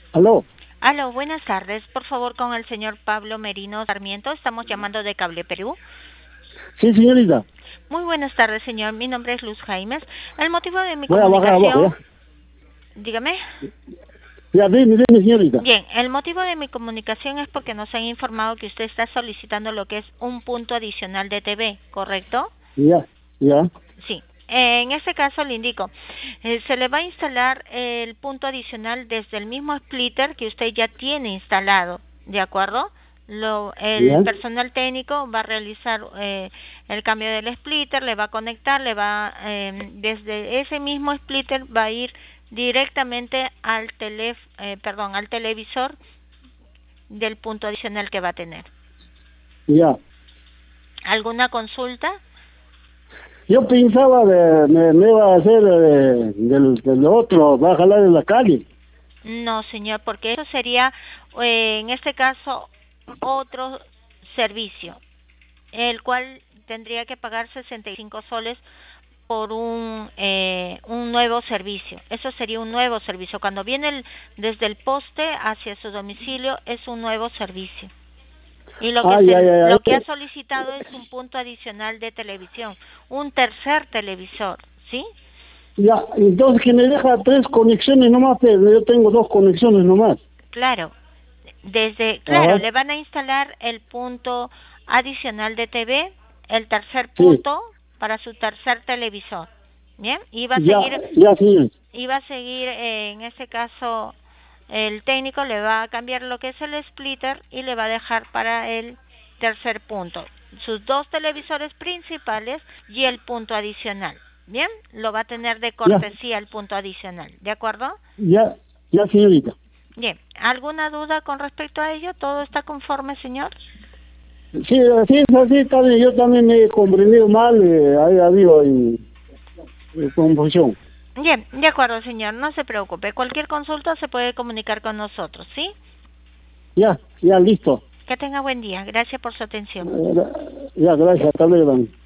Aló. Aló, buenas tardes. Por favor, con el señor Pablo Merino Sarmiento. Estamos llamando de Cable Perú. Sí, señorita. Muy buenas tardes, señor. Mi nombre es Luz Jaimes. El motivo de mi Voy a bajar abajo, comunicación... ¿ya? Dígame. Ya, dime, señorita. Bien, el motivo de mi comunicación es porque nos han informado que usted está solicitando lo que es un punto adicional de TV, ¿correcto? Ya, ya, Sí. En este caso le indico, se le va a instalar el punto adicional desde el mismo splitter que usted ya tiene instalado, ¿de acuerdo? El ya, personal técnico va a realizar el cambio del splitter, le va a conectar, desde ese mismo splitter va a ir directamente al televisor del punto adicional que va a tener. ya. ¿Alguna consulta? Yo pensaba me iba a hacer del otro, va a jalar en la calle. No, señor, porque eso sería, en este caso, otro servicio, el cual tendría que pagar 65 soles por un nuevo servicio. Eso sería un nuevo servicio. Cuando viene desde el poste hacia su domicilio, es un nuevo servicio. Y Ah, ya, ya, ya. lo que ha solicitado es un punto adicional de televisión, un tercer televisor, ¿sí? Ya, entonces que me deja 3 conexiones nomás, pero yo tengo 2 conexiones nomás. Claro, claro, Ajá, le van a instalar el punto adicional de TV, el tercer sí. punto para su tercer televisor. Bien, Ya, ya, señor. iba a seguir en este caso el técnico le va a cambiar lo que es el splitter y le va a dejar para el tercer punto sus dos televisores principales y el punto adicional. Bien, lo va a tener de Ya, cortesía el punto adicional, ¿de acuerdo? ya, ya, señorita. Bien, ¿alguna duda con respecto a ello? ¿Todo está conforme, señor? Sí, así es, así también. Yo también me he comprendido mal, ha habido confusión. Bien, de acuerdo, señor, no se preocupe. Cualquier consulta se puede comunicar con nosotros, ¿sí? Ya, ya, listo. Que tenga buen día. Gracias por su atención. Ya, gracias, hasta luego.